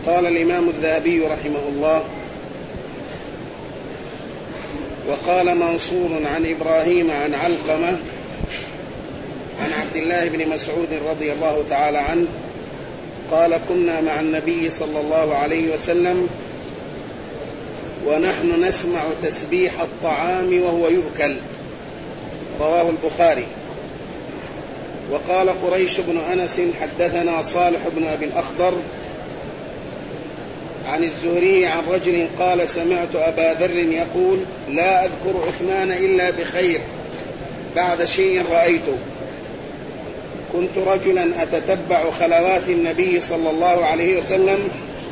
قال الإمام الذهبي رحمه الله: وقال منصور عن إبراهيم عن علقمة عن عبد الله بن مسعود رضي الله تعالى عنه قال: كنا مع النبي صلى الله عليه وسلم ونحن نسمع تسبيح الطعام وهو يؤكل. رواه البخاري. وقال قريش بن أنس: حدثنا صالح بن أبي الأخضر عن الزهري عن رجل قال: سمعت أبا ذر يقول: لا أذكر عثمان إلا بخير بعد شيء رأيته. كنت رجلا أتتبع خلوات النبي صلى الله عليه وسلم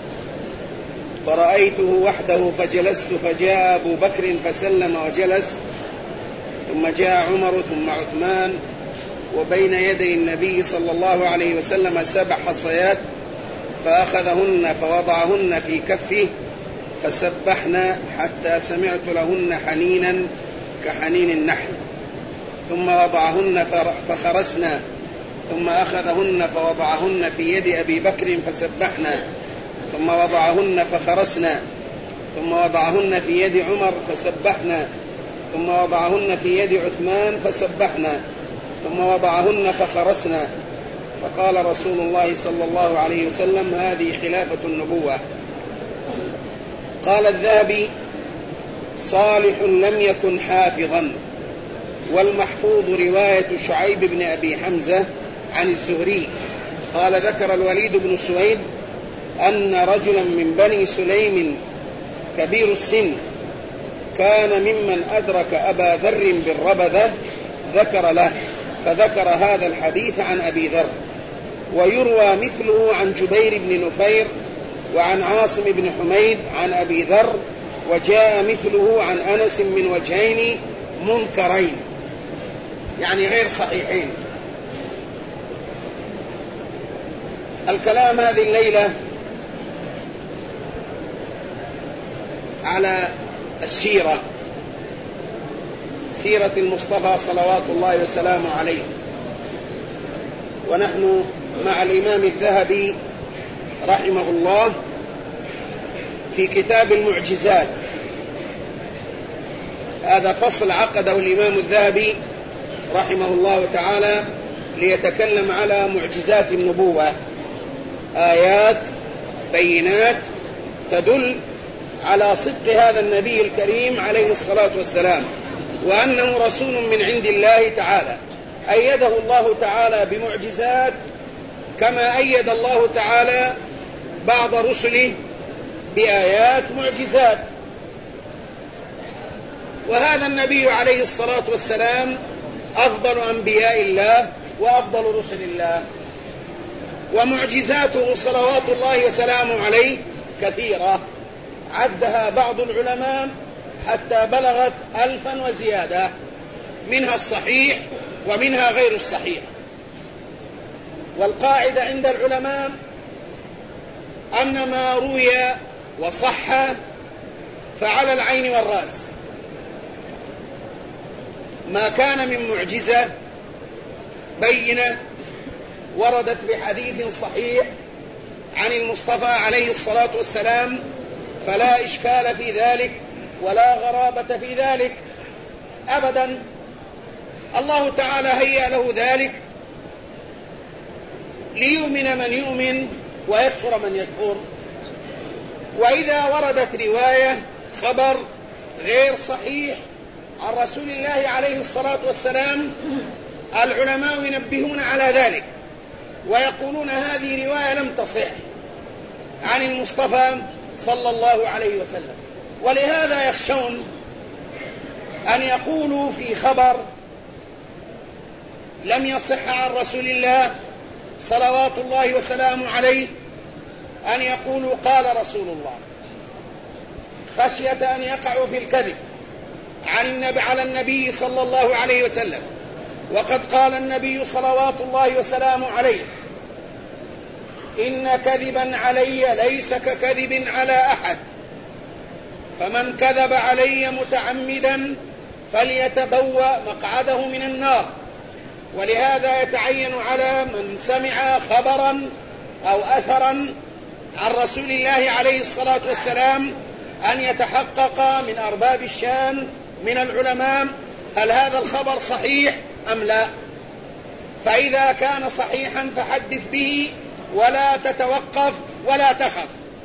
فرأيته وحده فجلست، فجاء أبو بكر فسلم وجلس، ثم جاء عمر ثم عثمان، وبين يدي النبي صلى الله عليه وسلم 7 حصيات فأخذهن فوضعهن في كفه فسبحنا حتى سمعت لهن حنينا كحنين النحل، ثم وضعهن فخرسنا، ثم أخذهن فوضعهن في يد أبي بكر فسبحنا، ثم وضعهن فخرسنا، ثم وضعهن في يد عمر فسبحنا، ثم وضعهن في يد عثمان فسبحنا، ثم وضعهن فخرسنا. فقال رسول الله صلى الله عليه وسلم: هذه خلافة النبوة. قال الذهبي: صالح لم يكن حافظا، والمحفوظ رواية شعيب بن أبي حمزة عن الزهري. قال: ذكر الوليد بن سويد أن رجلا من بني سليم كبير السن كان ممن أدرك أبا ذر بالربذة ذكر له، فذكر هذا الحديث عن أبي ذر. ويروى مثله عن جبير بن نفير وعن عاصم بن حميد عن أبي ذر، وجاء مثله عن أنس من وجهين منكرين، يعني غير صحيحين. الكلام هذه الليلة على السيرة، سيرة المصطفى صلوات الله وسلامه عليه. ونحن مع الإمام الذهبي رحمه الله في كتاب المعجزات. هذا فصل عقده الإمام الذهبي رحمه الله تعالى ليتكلم على معجزات النبوة، آيات بينات تدل على صدق هذا النبي الكريم عليه الصلاة والسلام، وأنه رسول من عند الله تعالى، أيده الله تعالى بمعجزات كما أيد الله تعالى بعض رسله بآيات معجزات. وهذا النبي عليه الصلاة والسلام أفضل أنبياء الله وأفضل رسل الله، ومعجزاته صلوات الله وسلامه عليه كثيرة، عدها بعض العلماء حتى بلغت 1000 وزيادة، منها الصحيح ومنها غير الصحيح. والقاعدة عند العلماء أن ما روي وصح فعلى العين والرأس. ما كان من معجزة بينة وردت بحديث صحيح عن المصطفى عليه الصلاة والسلام فلا إشكال في ذلك ولا غرابة في ذلك أبدا. الله تعالى هيأ له ذلك ليؤمن من يؤمن ويكفر من يكفر. وإذا وردت رواية خبر غير صحيح عن رسول الله عليه الصلاة والسلام العلماء ينبهون على ذلك ويقولون هذه رواية لم تصح عن المصطفى صلى الله عليه وسلم. ولهذا يخشون أن يقولوا في خبر لم يصح عن رسول الله صلوات الله وسلامه عليه أن يقولوا قال رسول الله، خشية أن يقعوا في الكذب على النبي صلى الله عليه وسلم. وقد قال النبي صلوات الله وسلامه عليه: إن كذبا علي ليس ككذب على أحد، فمن كذب علي متعمدا فليتبوأ مقعده من النار. ولهذا يتعين على من سمع خبرا أو أثرا عن رسول الله عليه الصلاة والسلام أن يتحقق من أرباب الشان من العلماء هل هذا الخبر صحيح أم لا. فإذا كان صحيحا فحدث به ولا تتوقف ولا تخف،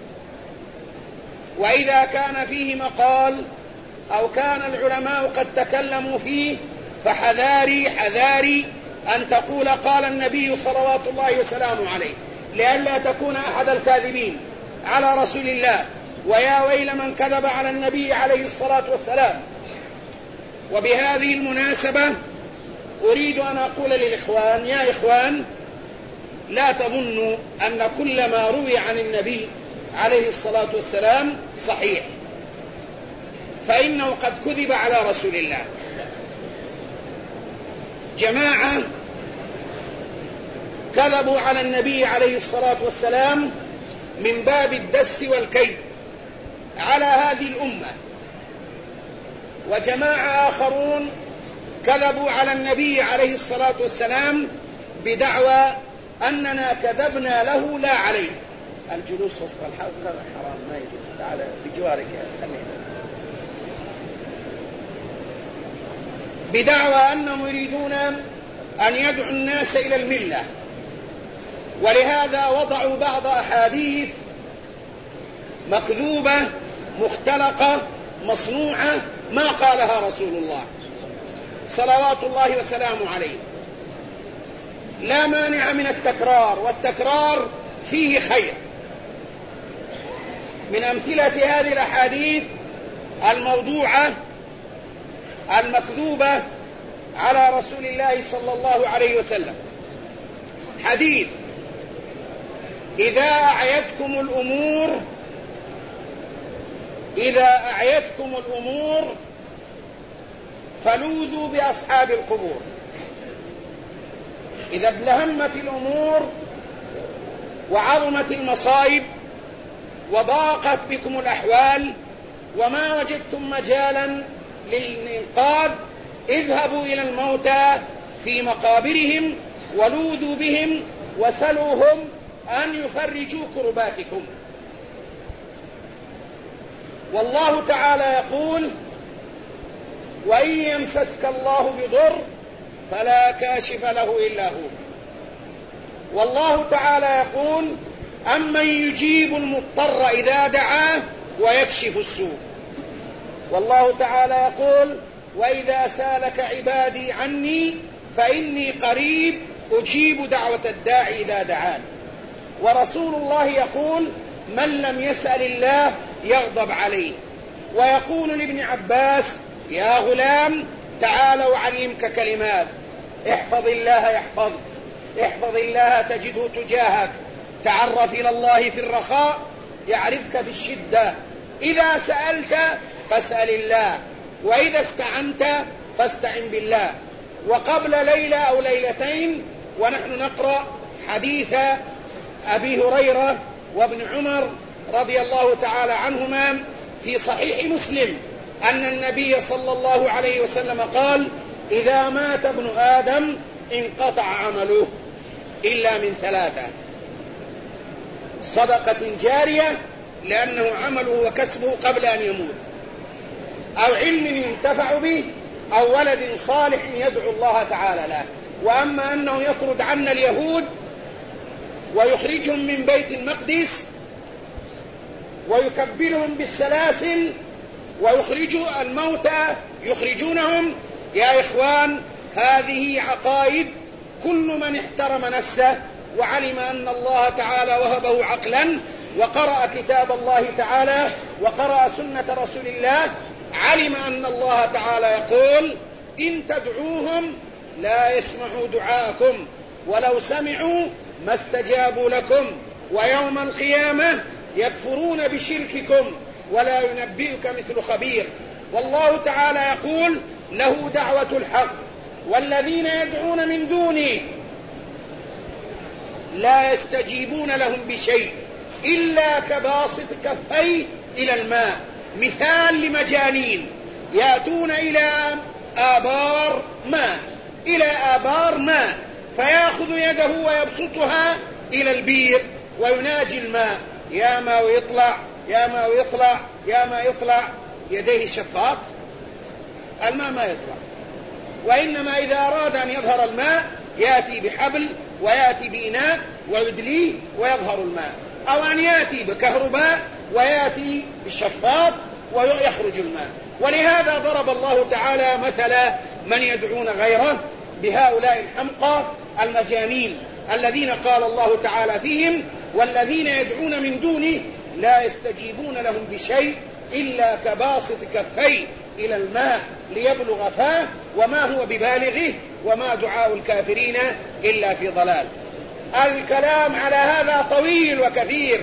وإذا كان فيه مقال أو كان العلماء قد تكلموا فيه فحذاري أن تقول قال النبي صلوات الله وسلامه عليه، لئلا تكون أحد الكاذبين على رسول الله، ويا ويل من كذب على النبي عليه الصلاة والسلام. وبهذه المناسبة أريد أن أقول للإخوان: يا إخوان، لا تظنوا أن كل ما روي عن النبي عليه الصلاة والسلام صحيح، فإنه قد كذب على رسول الله. جماعة كذبوا على النبي عليه الصلاة والسلام من باب الدس والكيد على هذه الأمة، وجماعة آخرون كذبوا على النبي عليه الصلاة والسلام بدعوى أننا كذبنا له لا عليه. الجلوس وسط الحلقة حرام، ما يجوز، تعال بجوارك خلينا. بدعوى أنهم يريدون أن يدعوا الناس إلى الملة، ولهذا وضعوا بعض أحاديث مكذوبة مختلقة مصنوعة ما قالها رسول الله صلوات الله وسلامه عليه. لا مانع من التكرار، والتكرار فيه خير. من أمثلة هذه الأحاديث الموضوعة المكذوبة على رسول الله صلى الله عليه وسلم حديث: إذا أعيتكم الأمور فلوذوا بأصحاب القبور. إذا ادلهمت الأمور وعظمت المصائب وضاقت بكم الأحوال وما وجدتم مجالا للإنقاذ، اذهبوا إلى الموتى في مقابرهم ولوذوا بهم وسلوهم أن يفرجوا كرباتكم. والله تعالى يقول: وإن يمسسك الله بضر فلا كاشف له إلا هو. والله تعالى يقول: أمن يجيب المضطر إذا دعاه ويكشف السوء. والله تعالى يقول: وإذا سالك عبادي عني فإني قريب أجيب دعوة الداعي إذا دعان. ورسول الله يقول: من لم يسأل الله يغضب عليه. ويقول لابن عباس: يا غلام تعال أعلمك كلمات، احفظ الله يحفظك، احفظ الله تجده تجاهك، تعرف إلى الله في الرخاء يعرفك في الشدة، إذا سألت فاسأل الله، وإذا استعنت فاستعن بالله. وقبل ليلة أو ليلتين ونحن نقرأ حديث أبي هريرة وابن عمر رضي الله تعالى عنهما في صحيح مسلم أن النبي صلى الله عليه وسلم قال: إذا مات ابن آدم انقطع عمله إلا من ثلاثة: صدقة جارية لأنه عمله وكسبه قبل أن يموت، أو علم ينتفع به، أو ولد صالح يدعو الله تعالى له. وأما أنه يطرد عنا اليهود ويخرجهم من بيت المقدس ويكبلهم بالسلاسل ويخرجوا الموتى يخرجونهم، يا إخوان هذه عقائد كل من احترم نفسه وعلم أن الله تعالى وهبه عقلا وقرأ كتاب الله تعالى وقرأ سنة رسول الله علم أن الله تعالى يقول: إن تدعوهم لا يسمعوا دعاءكم ولو سمعوا ما استجابوا لكم، ويوم القيامة يكفرون بشرككم ولا ينبئك مثل خبير. والله تعالى يقول: له دعوة الحق والذين يدعون من دونه لا يستجيبون لهم بشيء إلا كباسط كفيه إلى الماء، مثال لمجانين يأتون إلى آبار ماء فيأخذ يده ويبسطها إلى البير ويناجي الماء يا ما ويطلع يا ما ويطلع يا ما يطلع، يديه شفاط، الماء ما يطلع. وإنما إذا أراد أن يظهر الماء يأتي بحبل ويأتي بإناء ويدليه ويظهر الماء، أو أن يأتي بكهرباء ويأتي بالشفاط ويخرج الماء. ولهذا ضرب الله تعالى مثلا من يدعون غيره بهؤلاء الحمقى المجانين الذين قال الله تعالى فيهم: والذين يدعون من دونه لا يستجيبون لهم بشيء إلا كباسط كفيه إلى الماء ليبلغ فاه وما هو ببالغه وما دعاء الكافرين إلا في ضلال. الكلام على هذا طويل وكثير،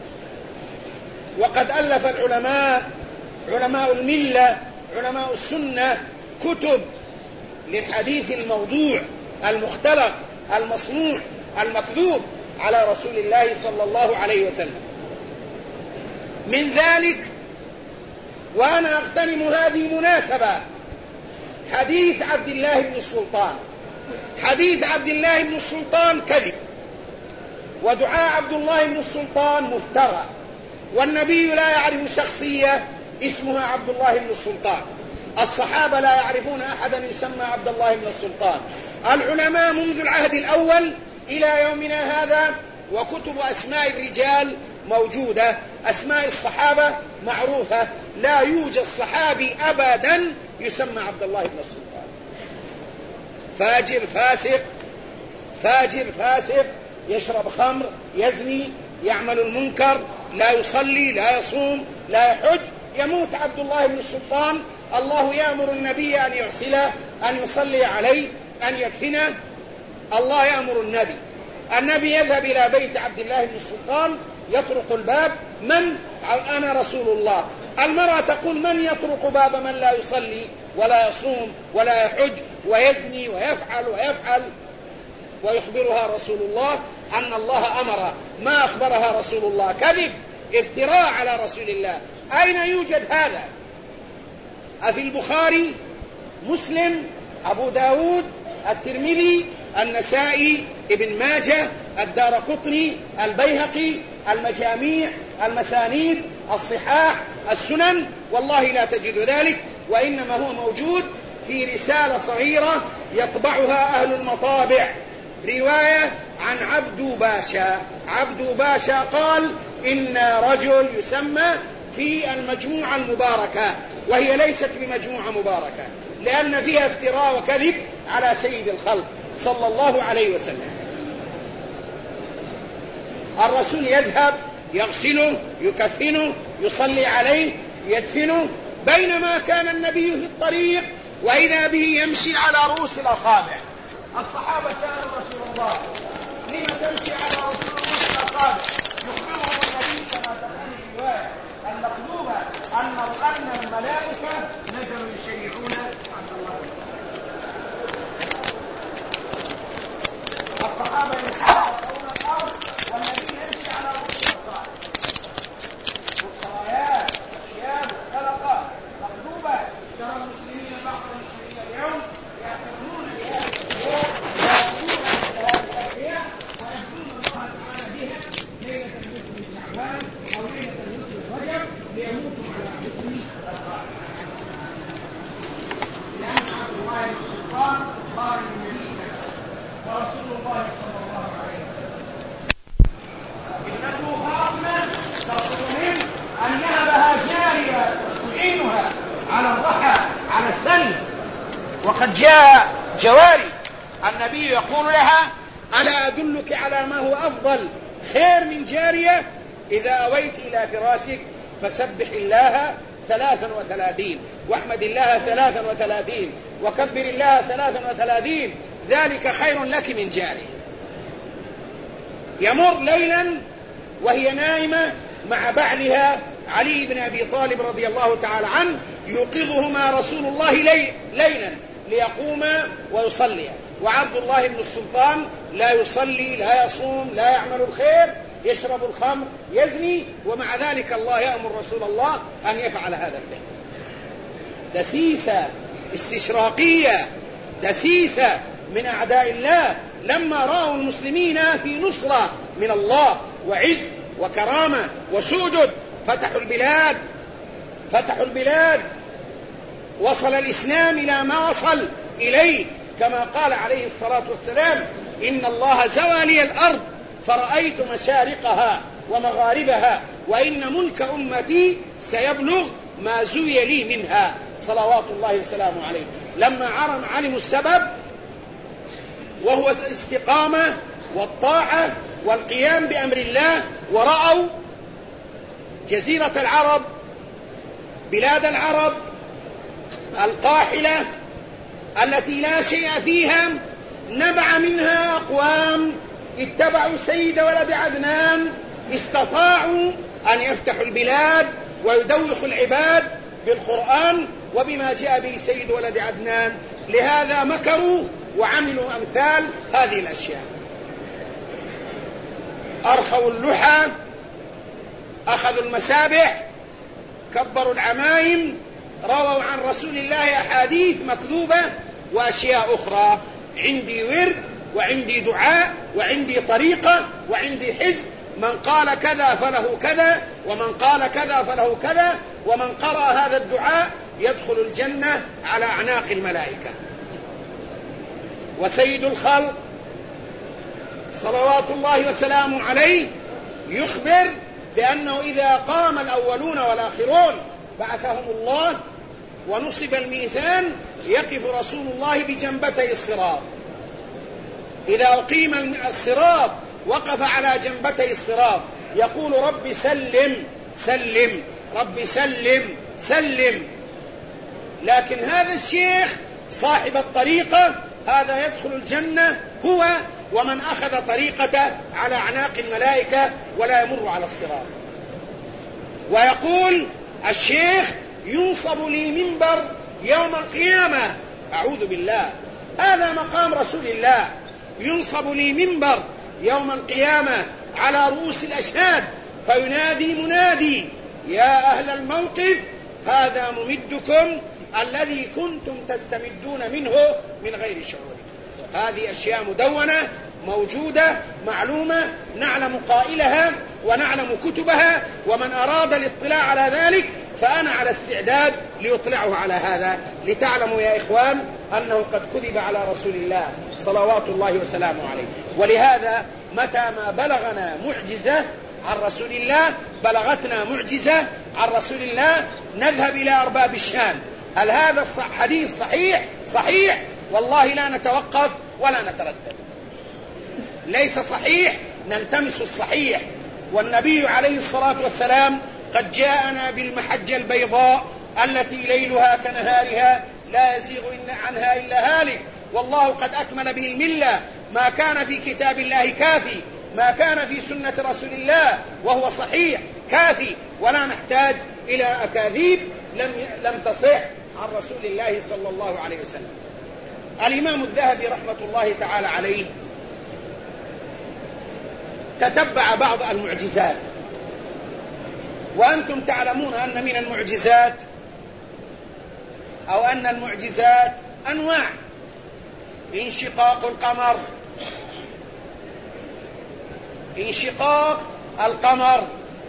وقد ألف العلماء، علماء الملة، علماء السنة، كتب للحديث الموضوع المختلق المصنوع المكذوب على رسول الله صلى الله عليه وسلم. من ذلك، وأنا أغتنم هذه مناسبة، حديث عبد الله بن السلطان. حديث عبد الله بن السلطان كذب، ودعاء عبد الله بن السلطان مفترى، والنبي لا يعرف شخصية اسمها عبد الله بن السلطان، الصحابة لا يعرفون أحدا يسمى عبد الله بن السلطان، العلماء منذ العهد الأول إلى يومنا هذا، وكتب أسماء الرجال موجودة، أسماء الصحابة معروفة، لا يوجد صحابي أبدا يسمى عبد الله بن السلطان. فاجر فاسق، فاجر فاسق، يشرب خمر، يزني، يعمل المنكر، لا يصلي، لا يصوم، لا يحج، يموت عبد الله بن السلطان، الله يأمر النبي أن يغسله، أن يصلي عليه، أن يدفنه. الله يأمر النبي يذهب إلى بيت عبد الله بن السلطان، يطرق الباب: من؟ أنا رسول الله. المرأة تقول: من يطرق باب من لا يصلي ولا يصوم ولا يحج ويزني ويفعل؟ ويخبرها رسول الله أن الله أمر، ما أخبرها رسول الله كذب، افتراء على رسول الله. أين يوجد هذا؟ أفي البخاري، مسلم، أبو داود، الترمذي، النسائي، ابن ماجه، الدارقطني، البيهقي، المجاميع، المسانيد، الصحاح، السنن؟ والله لا تجد ذلك، وإنما هو موجود في رسالة صغيرة يطبعها أهل المطابع، رواية عن عبد باشا. عبد باشا قال: إن رجل يسمى في المجموعة المباركة، وهي ليست بمجموعة مباركة، لأن فيها افتراء وكذب على سيد الخلق صلى الله عليه وسلم. الرسول يذهب يغسله، يكفنه، يصلي عليه، يدفنه، بينما كان النبي في الطريق وإذا به يمشي على رؤوس الأصابع. الصحابة سألوا رسول الله: لم تمشي على رؤوس الأصابع؟ يخبرهم النبي كما تقول الرواية المقلوبة أن الملائكة نزلوا يشيعون عبد الله. الصحابة يمشون الأرض والنبي يمشي على رؤوس الأصابع. والسرايات، أشياء مختلقة مقلوبة. ترى المسلمين، بعض المسلمين اليوم يعتبرون بهذه الأمور، ويأخذون بهذه الأشياء ويأخذون الله تعالى بها ليلة النصف من شعبان أو ليلة النصف من رجب ليموتوا على حكم القائل. لأن عبد الله بن السلطان قال للنبي ورسول الله صلى الله عليه وسلم: ابنته فاطمة تطلب منه أن يهبها جارية تعينها على الضحى على السن، وقد جاء جواري. النبي يقول لها: ألا أدلك على ما هو أفضل خير من جارية؟ إذا أويت إلى فراشك فسبح الله 33 واحمد الله 33 وكبر الله 33، ذلك خير لك من جارية. يمر ليلا وهي نائمة مع بعلها علي بن أبي طالب رضي الله تعالى عنه، يوقظهما رسول الله ليلا ليقوما ويصليا، وعبد الله بن السلطان لا يصلي، لا يصوم، لا يعمل الخير، يشرب الخمر، يزني، ومع ذلك الله يأمر رسول الله أن يفعل هذا الفعل. دسيسة استشراقية، دسيسة من أعداء الله، لما رأوا المسلمين في نصرة من الله وعز وكرامة وسؤدد، فتحوا البلاد، وصل الإسلام إلى ما وصل إليه، كما قال عليه الصلاة والسلام: إن الله زوى لي الأرض فرأيت مشارقها ومغاربها، وإن ملك أمتي سيبلغ ما زوي لي منها، صلوات الله وسلامه عليه. لما علموا السبب، وهو الاستقامة والطاعة والقيام بأمر الله، ورأوا جزيرة العرب، بلاد العرب القاحلة التي لا شيء فيها، نبع منها أقوام اتبعوا سيد ولد عدنان، استطاعوا أن يفتحوا البلاد ويدوخوا العباد بالقرآن وبما جاء به سيد ولد عدنان. لهذا مكروا وعملوا أمثال هذه الأشياء. أرخوا اللحى، أخذوا المسابح، كبروا العمايم، رووا عن رسول الله أحاديث مكذوبة وأشياء أخرى. عندي ورد، وعندي دعاء، وعندي طريقة، وعندي حزب، من قال كذا فله كذا، ومن قال كذا فله كذا، ومن قرأ هذا الدعاء يدخل الجنة على أعناق الملائكة. وسيد الخلق صلوات الله وسلامه عليه يخبر بأنه إذا قام الأولون والآخرون بعثهم الله ونصب الميزان، يقف رسول الله بجنبتي الصراط. إذا أقيم الصراط وقف على جنبتي الصراط يقول: رب سلم سلم، رب سلم سلم. لكن هذا الشيخ صاحب الطريقة هذا يدخل الجنة هو ومن أخذ طريقته على أعناق الملائكة ولا يمر على الصراط. ويقول الشيخ: ينصب لي منبر يوم القيامة. أعوذ بالله، هذا مقام رسول الله. ينصب لي منبر يوم القيامة على رؤوس الأشهاد، فينادي منادي: يا أهل الموقف، هذا ممدكم الذي كنتم تستمدون منه من غير شعور. هذه أشياء مدونة موجودة معلومة، نعلم قائلها ونعلم كتبها، ومن أراد الاطلاع على ذلك فأنا على استعداد ليطلعه على هذا، لتعلموا يا إخوان أنه قد كذب على رسول الله صلوات الله وسلامه عليه. ولهذا متى ما بلغنا معجزة عن رسول الله، بلغتنا معجزة عن رسول الله، نذهب إلى أرباب الشان: هل هذا الحديث صحيح؟ صحيح، والله لا نتوقف ولا نتردد. ليس صحيح، نلتمس الصحيح. والنبي عليه الصلاة والسلام قد جاءنا بالمحجة البيضاء التي ليلها كنهارها لا يزيغ عنها إلا هالك، والله قد أكمل به الملة. ما كان في كتاب الله كافي، ما كان في سنة رسول الله وهو صحيح كافي، ولا نحتاج إلى أكاذيب لم تصح عن رسول الله صلى الله عليه وسلم. الإمام الذهبي رحمة الله تعالى عليه تتبع بعض المعجزات، وأنتم تعلمون أن من المعجزات أو أن المعجزات أنواع: انشقاق القمر، انشقاق القمر،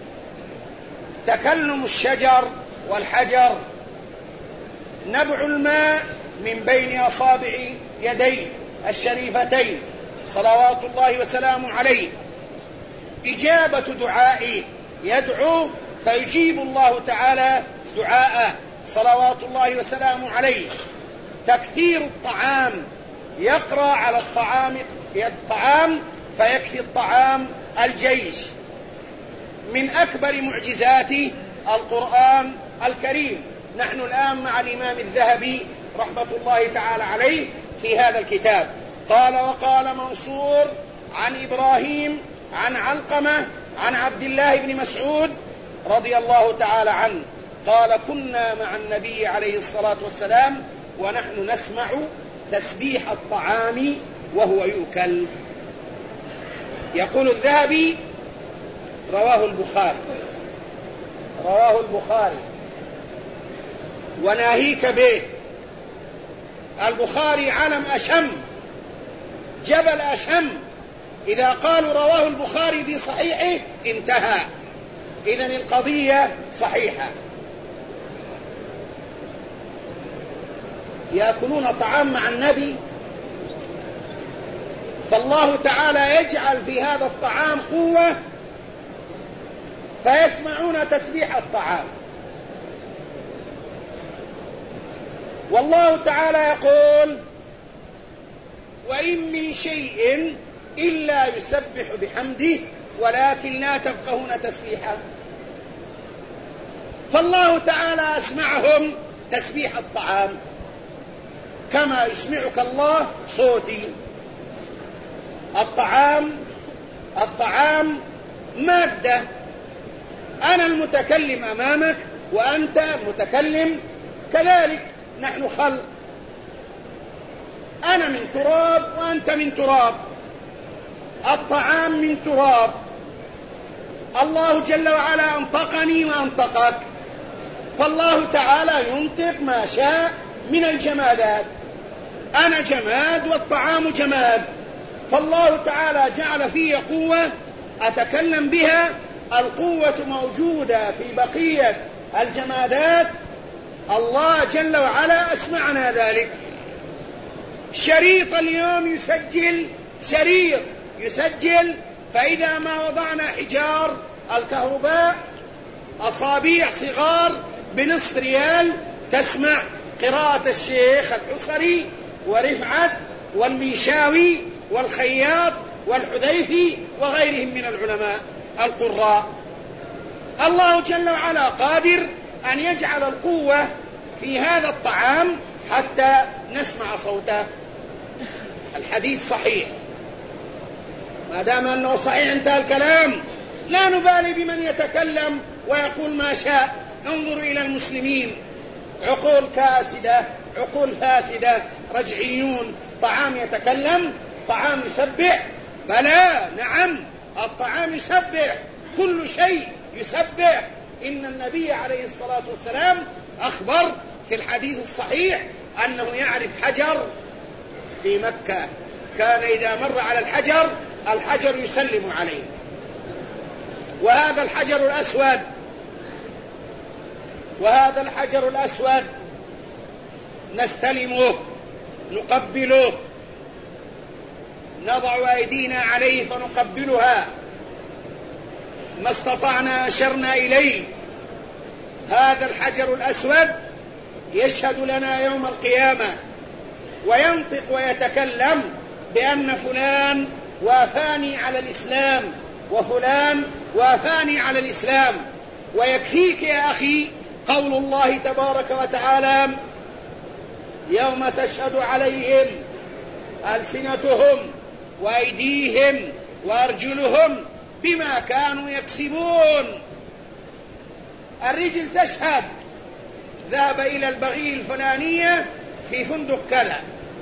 تكلم الشجر والحجر، نبع الماء من بين أصابع يديه الشريفتين صلوات الله وسلامه عليه، إجابة دعائه، يدعو فيجيب الله تعالى دعاءه صلوات الله وسلامه عليه، تكثير الطعام، يقرأ على الطعام فيكفي الطعام الجيش. من أكبر معجزاته القرآن الكريم. نحن الآن مع الإمام الذهبي رحمة الله تعالى عليه في هذا الكتاب. قال: وقال منصور عن إبراهيم عن علقمة عن عبد الله بن مسعود رضي الله تعالى عنه قال: كنا مع النبي عليه الصلاة والسلام ونحن نسمع تسبيح الطعام وهو يؤكل. يقول الذهبي: رواه البخاري وناهيك به. البخاري علم أشم، جبل أشم، إذا قالوا رواه البخاري في صحيحه انتهى، إذن القضية صحيحة. يأكلون طعام مع النبي، فالله تعالى يجعل في هذا الطعام قوة فيسمعون تسبيح الطعام. والله تعالى يقول: وإن من شيء إلا يسبح بحمده ولكن لا تفقهون تسبيحه. فالله تعالى أسمعهم تسبيح الطعام كما يسمعك الله صوتي. الطعام مادة، أنا المتكلم أمامك وأنت المتكلم كذلك، نحن خلق، أنا من تراب وأنت من تراب، الطعام من تراب. الله جل وعلا أنطقني وأنطقك، فالله تعالى ينطق ما شاء من الجمادات. أنا جماد والطعام جماد، فالله تعالى جعل في قوة أتكلم بها، القوة موجودة في بقية الجمادات. الله جل وعلا أسمعنا ذلك. شريط اليوم شريط يسجل، فإذا ما وضعنا حجار الكهرباء أصابيع صغار بنصف ريال تسمع قراءة الشيخ الحصري ورفعت والمنشاوي والخياط والحذيفي وغيرهم من العلماء القراء. الله جل وعلا قادر أن يجعل القوة في هذا الطعام حتى نسمع صوته. الحديث صحيح، ما دام أنه صحيح انتهى الكلام، لا نبالي بمن يتكلم ويقول ما شاء. انظروا إلى المسلمين، عقول كاسدة، عقول فاسدة، رجعيون. طعام يتكلم، طعام يسبح، بلى نعم الطعام يسبح، كل شيء يسبح. إن النبي عليه الصلاة والسلام أخبر في الحديث الصحيح أنه يعرف حجر في مكة، كان إذا مر على الحجر يسلم عليه. وهذا الحجر الأسود نستلمه، نقبله، نضع أيدينا عليه فنقبلها، ما استطعنا أشرنا إليه. هذا الحجر الأسود يشهد لنا يوم القيامة وينطق ويتكلم بأن فلان وافاني على الإسلام وفلان وافاني على الإسلام. ويكفيك يا أخي قول الله تبارك وتعالى: يوم تشهد عليهم ألسنتهم وأيديهم وأرجلهم بما كانوا يكسبون. الرجل تشهد: ذهب إلى البغي الفلانية في فندق كذا،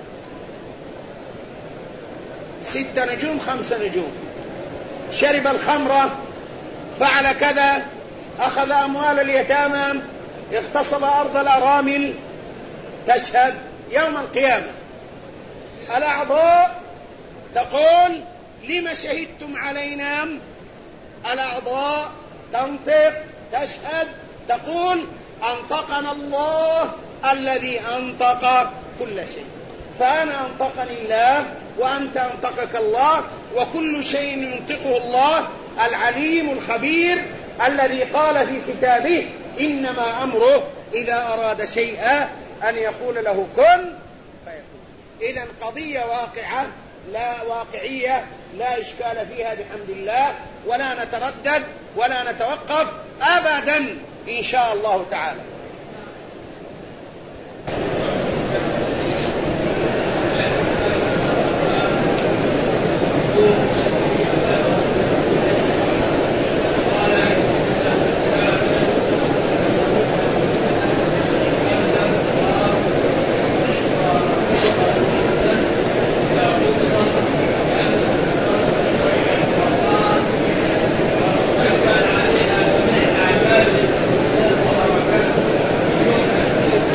6 نجوم 5 نجوم، شرب الخمرة، فعل كذا، أخذ أموال اليتامى، اغتصب أرض الأرامل. تشهد يوم القيامة. الأعضاء تقول: لما شهدتم علينا؟ الأعضاء تنطق، تشهد، تقول: أنطقنا الله الذي أنطق كل شيء. فأنا أنطقني الله وأنت أنطقك الله، وكل شيء ينطقه الله العليم الخبير الذي قال في كتابه: إنما أمره إذا أراد شيئا أن يقول له كن فيكون. إذن قضية واقعة، لا واقعية، لا إشكال فيها بحمد الله، ولا نتردد ولا نتوقف أبدا إن شاء الله تعالى.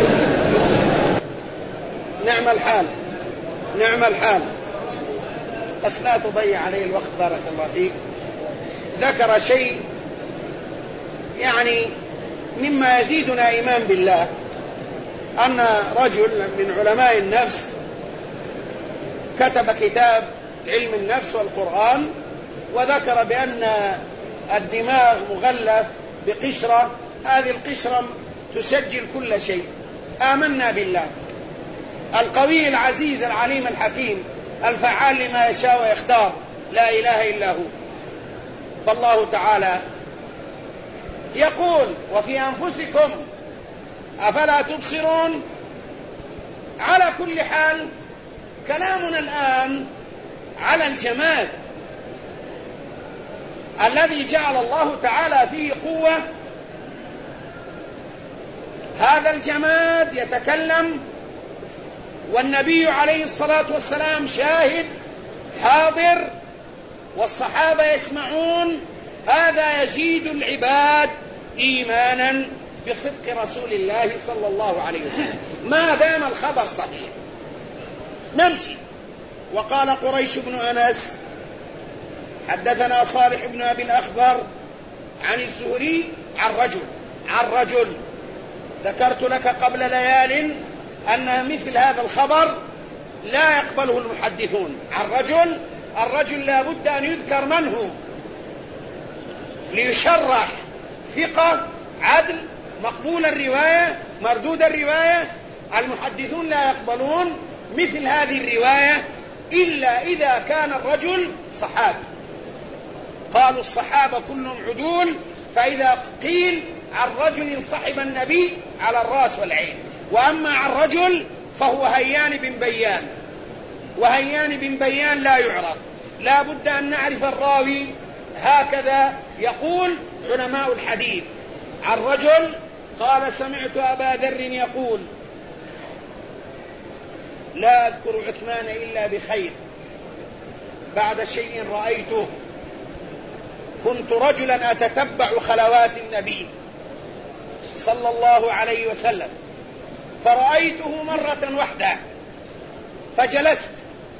نعم الحال. بس لا تضيع عليه الوقت بارك الله فيك. ذكر شيء يعني مما يزيدنا إيمان بالله، أن رجل من علماء النفس كتب كتاب علم النفس والقرآن، وذكر بأن الدماغ مغلف بقشرة، هذه القشرة تسجل كل شيء. آمنا بالله القوي العزيز العليم الحكيم الفعال لما يشاء ويختار، لا إله إلا هو. فالله تعالى يقول: وفي أنفسكم أفلا تبصرون. على كل حال كلامنا الآن على الجماد الذي جعل الله تعالى فيه قوة. هذا الجماد يتكلم والنبي عليه الصلاة والسلام شاهد حاضر والصحابة يسمعون. هذا يزيد العباد إيمانا بصدق رسول الله صلى الله عليه وسلم ما دام الخبر صحيح. نمشي. وقال قريش بن أنس: حدثنا صالح بن أبي الأخضر عن الزهري عن رجل ذكرت لك قبل ليال أن مثل هذا الخبر لا يقبله المحدثون. الرجل لا بد أن يذكر من هو ليشرح ثقة عدل مقبول الرواية مردود الرواية. المحدثون لا يقبلون مثل هذه الرواية إلا إذا كان الرجل صحابي. قالوا الصحابة كلهم عدول، فإذا قيل عن رجل صحب النبي على الرأس والعين. وأما عن رجل فهو هيان بن بيان، وهيان بن بيان لا يعرف. لا بد أن نعرف الراوي. هكذا يقول علماء الحديث. عن رجل قال: سمعت أبا ذر يقول: لا أذكر عثمان إلا بخير بعد شيء رأيته. كنت رجلا أتتبع خلوات النبي صلى الله عليه وسلم، فرأيته مرة واحدة فجلست.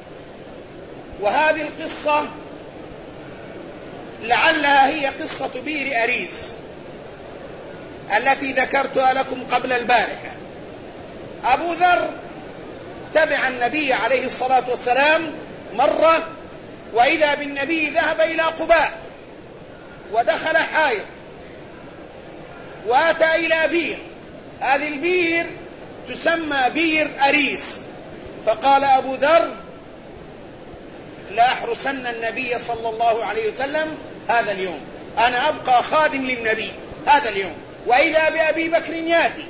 وهذه القصة لعلها هي قصة بئر أريس التي ذكرتها لكم قبل البارحة. أبو ذر تبع النبي عليه الصلاة والسلام مرة، وإذا بالنبي ذهب إلى قباء ودخل حائط وأتى إلى بئر. هذه البئر تسمى بئر أريس. فقال أبو ذر: لا أحرسن النبي صلى الله عليه وسلم هذا اليوم، أنا أبقى خادم للنبي هذا اليوم. وإذا بأبي بكر ياتي،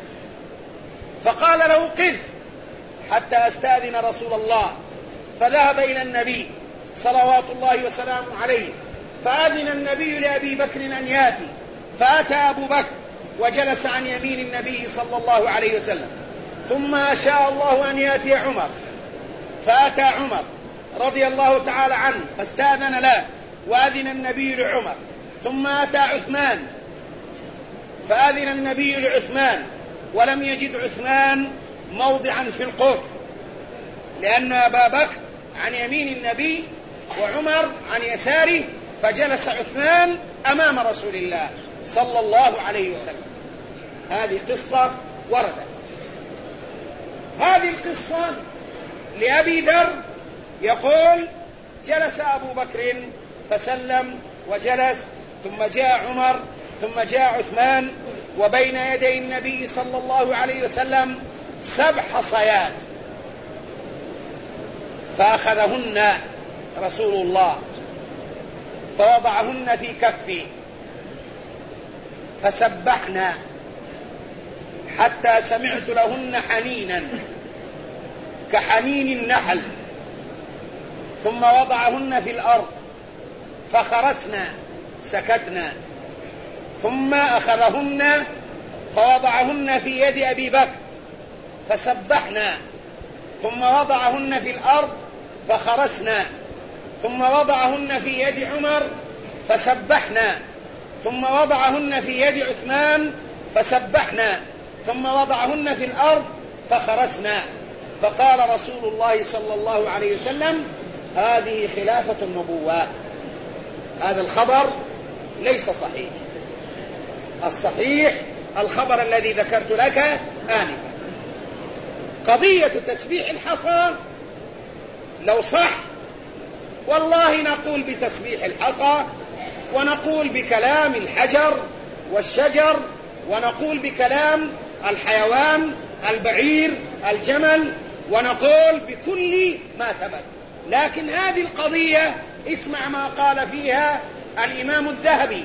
فقال له: قف حتى أستأذن رسول الله. فذهب إلى النبي صلوات الله وسلامه عليه، فأذن النبي لأبي بكر أن ياتي. فأتى أبو بكر وجلس عن يمين النبي صلى الله عليه وسلم. ثم شاء الله أن ياتي عمر، فأتى عمر رضي الله تعالى عنه فاستأذن له وأذن النبي لعمر. ثم أتى عثمان فأذن النبي لعثمان، ولم يجد عثمان موضعا في القف، لأن أبا بكر عن يمين النبي وعمر عن يساره، فجلس عثمان أمام رسول الله صلى الله عليه وسلم. هذه قصة وردت. هذه القصة لأبي ذر يقول: جلس أبو بكر فسلم وجلس، ثم جاء عمر، ثم جاء عثمان، وبين يدي النبي صلى الله عليه وسلم 7 حصيات، فأخذهن رسول الله فوضعهن في كفه، فسبحنا حتى سمعت لهن حنينا كحنين النحل، ثم وضعهن في الأرض فخرسنا سكتنا، ثم أخذهن فوضعهن في يد أبي بكر فسبحنا، ثم وضعهن في الأرض فخرسنا، ثم وضعهن في يد عمر فسبحنا، ثم وضعهن في يد عثمان فسبحنا، ثم وضعهن في الأرض فخرسنا. فقال رسول الله صلى الله عليه وسلم: هذه خلافة النبوة. هذا الخبر ليس صحيح. الصحيح الخبر الذي ذكرت لك آنفا. قضية تسبيح الحصى لو صح والله نقول بتسبيح الحصى، ونقول بكلام الحجر والشجر، ونقول بكلام الحيوان البعير الجمل، ونقول بكل ما ثبت. لكن هذه القضية اسمع ما قال فيها الإمام الذهبي.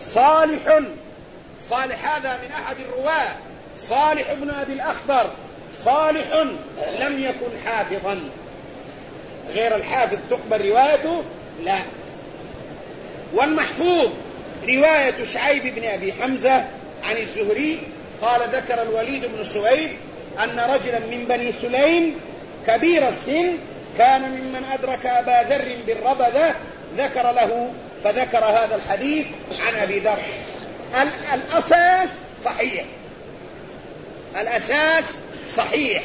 صالح هذا من أحد الرواة، صالح بن أبي الأخضر. صالح لم يكن حافظا، غير الحافظ تقبل روايته؟ لا. والمحفوظ رواية شعيب بن أبي حمزة عن الزهري قال ذكر الوليد بن سويد أن رجلا من بني سليم كبير السن كان ممن أدرك أبا ذر بالربذة ذكر له، فذكر هذا الحديث عن أبي ذر. الأساس صحيح، الأساس صحيح.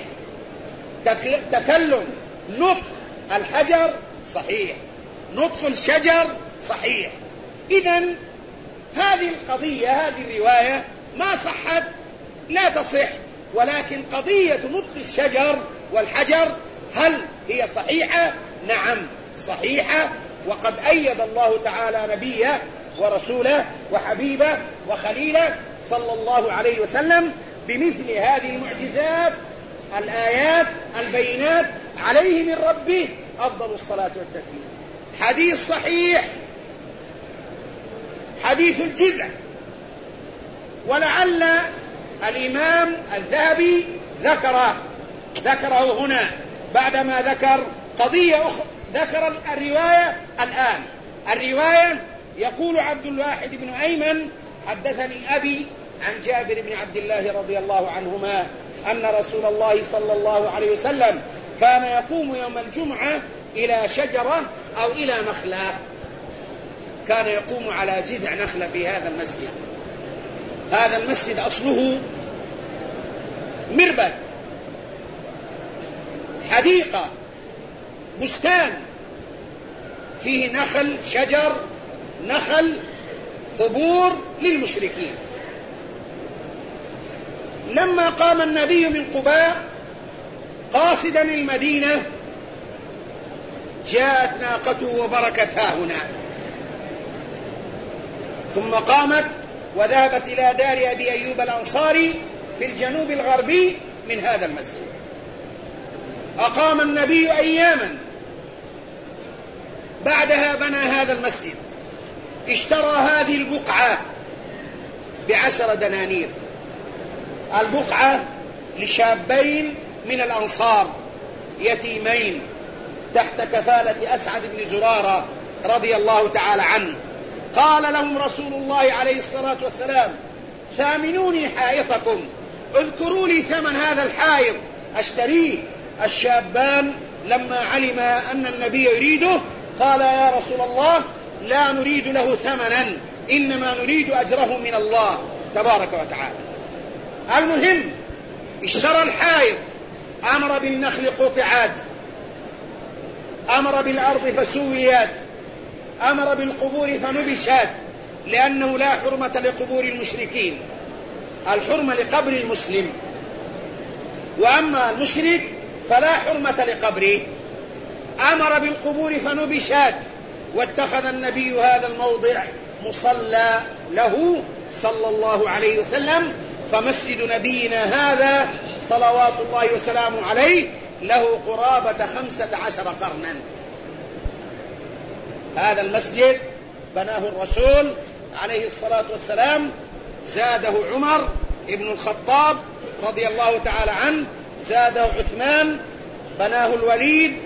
تكلم نطق الحجر صحيح، نطق الشجر صحيح. إذن هذه القضية، هذه الرواية ما صحت، لا تصح. ولكن قضية نطق الشجر والحجر هل هي صحيحة؟ نعم صحيحة. وقد أيد الله تعالى نبيه ورسوله وحبيبه وخليله صلى الله عليه وسلم بمثل هذه المعجزات، الآيات البينات عليه من ربه أفضل الصلاة والتسليم. حديث صحيح، حديث الجذع، ولعل الإمام الذهبي ذكره هنا بعدما ذكر قضية أخرى. ذكر الرواية الآن. الرواية يقول عبد الواحد بن أيمن حدثني أبي عن جابر بن عبد الله رضي الله عنهما أن رسول الله صلى الله عليه وسلم كان يقوم يوم الجمعة إلى شجرة أو إلى نخلة. كان يقوم على جذع نخلة في هذا المسجد. هذا المسجد أصله مربد، حديقة، بستان فيه نخل، شجر نخل، قبور للمشركين. لما قام النبي من قباء قاصدا المدينة جاءت ناقته وبركت ها هنا، ثم قامت وذهبت إلى دار أبي أيوب الأنصاري في الجنوب الغربي من هذا المسجد. أقام النبي أياما، بعدها بنى هذا المسجد. اشترى هذه البقعة ب10 دنانير، البقعة لشابين من الأنصار يتيمين تحت كفالة أسعد بن زرارة رضي الله تعالى عنه. قال لهم رسول الله عليه الصلاة والسلام: ثامنوني حائطكم، اذكروا لي ثمن هذا الحائط أشتريه. الشابان لما علم أن النبي يريده قال: يا رسول الله لا نريد له ثمنا، إنما نريد أجره من الله تبارك وتعالى. المهم اشترى الحائط، أمر بالنخل قطعات، أمر بالأرض فسويات، أمر بالقبور فنبشات، لأنه لا حرمة لقبور المشركين، الحرمة لقبر المسلم، وأما المشرك فلا حرمة لقبره. أمر بالقبور فنبشات، واتخذ النبي هذا الموضع مصلى له صلى الله عليه وسلم. فمسجد نبينا هذا صلوات الله وسلامه عليه له قرابة 15 قرنا. هذا المسجد بناه الرسول عليه الصلاة والسلام، زاده عمر ابن الخطاب رضي الله تعالى عنه، زاده عثمان، بناه الوليد،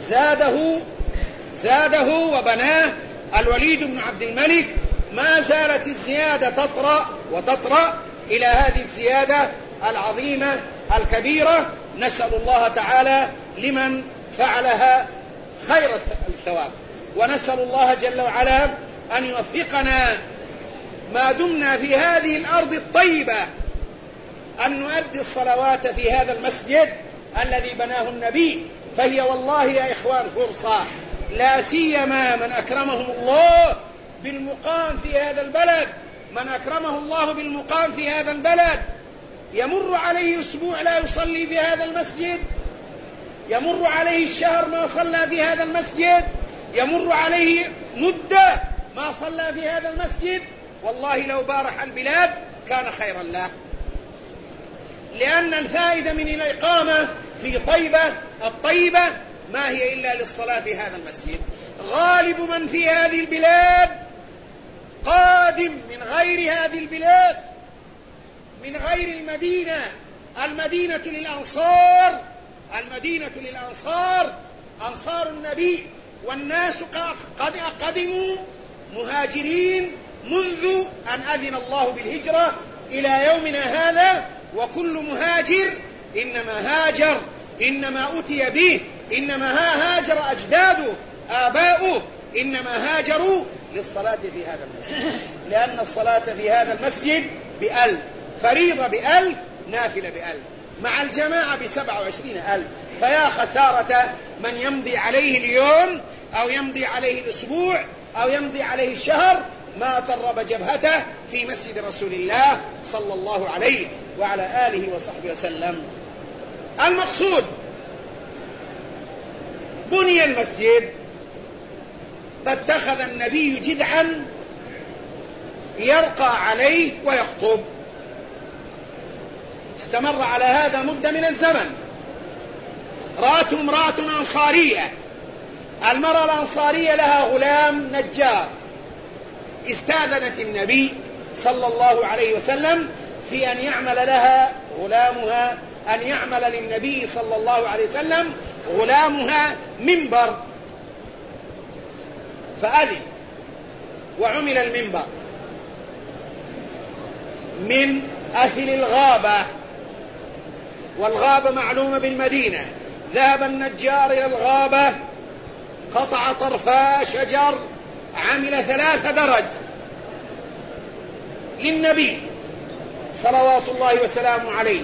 زاده وبناه الوليد بن عبد الملك. ما زالت الزيادة تطرأ إلى هذه الزيادة العظيمة الكبيرة. نسأل الله تعالى لمن فعلها خير الثواب، ونسأل الله جل وعلا أن يوفقنا ما دمنا في هذه الأرض الطيبة أن نؤدي الصلوات في هذا المسجد الذي بناه النبي. فهي والله يا إخوان فرصة لا سيما من أكرمهم الله بالمقام في هذا البلد، من أكرمه الله بالمقام في هذا البلد يمر عليه أسبوع لا يصلي في هذا المسجد، يمر عليه الشهر ما صلى في هذا المسجد، يمر عليه مدة ما صلى في هذا المسجد، والله لو بارح البلاد كان خيرا له، لأن الفائدة من الإقامة في طيبة الطيبة ما هي إلا للصلاة في هذا المسجد. غالب من في هذه البلاد قادم من غير هذه البلاد، من غير المدينة، المدينة للأنصار، المدينة للأنصار، أنصار النبي، والناس قد قدموا مهاجرين منذ أن أذن الله بالهجرة إلى يومنا هذا، وكل مهاجر إنما هاجر، إنما أتي به، إنما هاجر أجداده آباؤه، إنما هاجروا للصلاة في هذا المسجد، لأن الصلاة في هذا المسجد ب1000، فريضة ب1000، نافلة ب1000، مع الجماعة ب27,000. فيا خسارة من يمضي عليه اليوم أو يمضي عليه الأسبوع أو يمضي عليه الشهر ما طرب جبهته في مسجد رسول الله صلى الله عليه وعلى آله وصحبه وسلم. المقصود بني المسجد فاتخذ النبي جذعا يرقى عليه ويخطب، استمر على هذا مدة من الزمن. رأته امرأة أنصارية، المرأة الأنصارية لها غلام نجار، استاذنت النبي صلى الله عليه وسلم في أن يعمل لها غلامها، أن يعمل للنبي صلى الله عليه وسلم غلامها منبر، فأذن وعمل المنبر من أثل الغابة، والغابة معلومة بالمدينة. ذهب النجار إلى الغابة، قطع طرفا شجر، عمل 3 درج للنبي صلوات الله وسلامه عليه،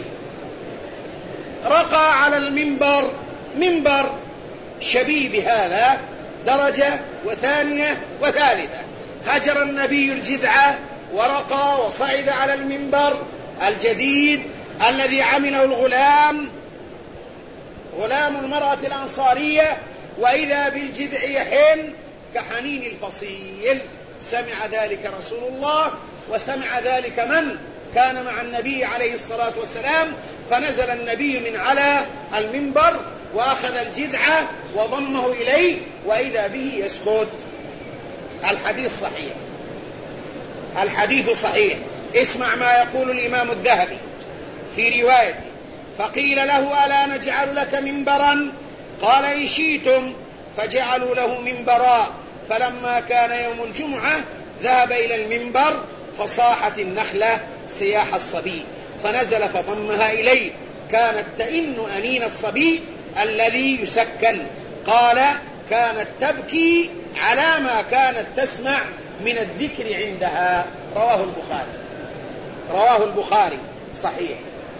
رقى على المنبر، منبر شبيه بهذا، درجة وثانية وثالثة. هجر النبي الجذعة ورقى وصعد على المنبر الجديد الذي عمله الغلام، غلام المرأة الأنصارية، وإذا بالجذع يحن كحنين الفصيل. سمع ذلك رسول الله، وسمع ذلك من كان مع النبي عليه الصلاة والسلام، فنزل النبي من على المنبر وأخذ الجذع وضمه إليه، وإذا به يسكت. الحديث صحيح، الحديث صحيح. اسمع ما يقول الإمام الذهبي في روايته: فقيل له: ألا نجعل لك منبرا؟ قال: إن شئتم. فجعلوا له منبرا. فلما كان يوم الجمعة ذهب إلى المنبر، فصاحت النخلة صياح الصبي، فنزل فضمها إليه، كانت تئن أنين الصبي الذي يسكن. قال: كانت تبكي على ما كانت تسمع من الذكر عندها. رواه البخاري، رواه البخاري صحيح.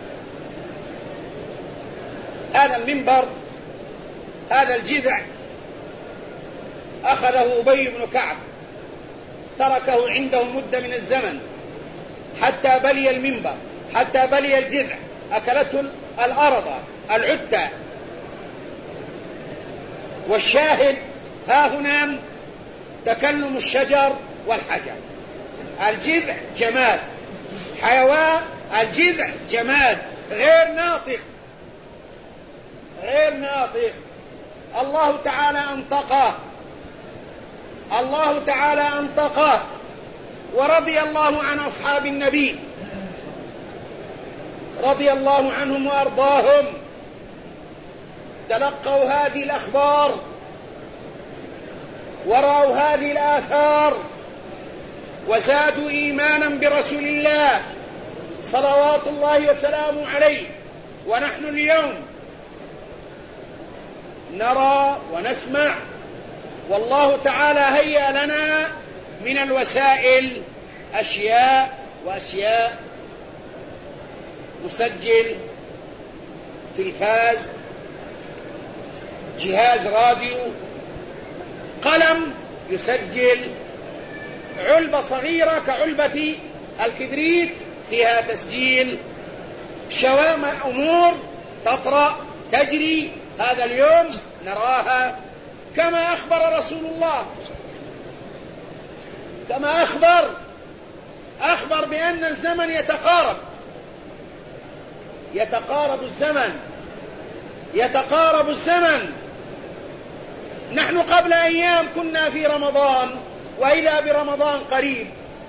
هذا المنبر، هذا الجذع أخذه أبي بن كعب، تركه عنده مدة من الزمن حتى بلي المنبر، حتى بلي الجذع، أكلته الأرض العتة. والشاهد ها هنا تكلم الشجر والحجر. الجذع جماد، حيوان، الجذع جماد غير ناطق، غير ناطق. الله تعالى أنطقه، الله تعالى أنطقه. ورضي الله عن أصحاب النبي، رضي الله عنهم وأرضاهم، تلقوا هذه الأخبار ورأوا هذه الآثار وزادوا إيمانا برسول الله صلوات الله وسلامه عليه. ونحن اليوم نرى ونسمع، والله تعالى هيأ لنا من الوسائل أشياء وأشياء، مسجل، تلفاز، جهاز راديو، قلم يسجل، علبة صغيرة كعلبة الكبريت فيها تسجيل، شوامع أمور تطرأ تجري هذا اليوم نراها، كما أخبر رسول الله، كما أخبر بأن الزمن يتقارب الزمن. نحن قبل أيام كنا في رمضان، وإذا برمضان قريب.